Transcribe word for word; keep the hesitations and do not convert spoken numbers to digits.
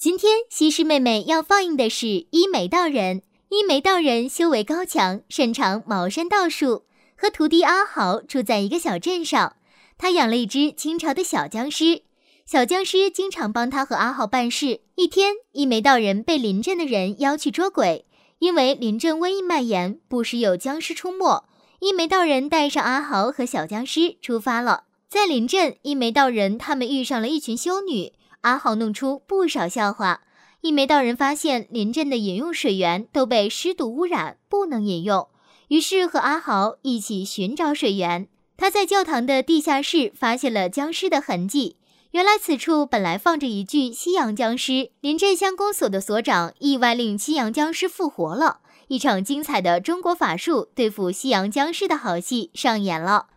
今天西施妹妹要放映的是一眉道人。一眉道人修为高强，擅长茅山道术，和徒弟阿豪住在一个小镇上。他养了一只清朝的小僵尸，小僵尸经常帮他和阿豪办事。一天，一眉道人被邻镇的人邀去捉鬼，因为邻镇瘟疫蔓延，不时有僵尸出没。一眉道人带上阿豪和小僵尸出发了。在邻镇，一眉道人他们遇上了一群修女，阿豪弄出不少笑话。一眉道人发现邻镇的饮用水源都被尸毒污染，不能饮用，于是和阿豪一起寻找水源。他在教堂的地下室发现了僵尸的痕迹，原来此处本来放着一具西洋僵尸。邻镇乡公所的所长意外令西洋僵尸复活了，一场精彩的中国法术对付西洋僵尸的好戏上演了。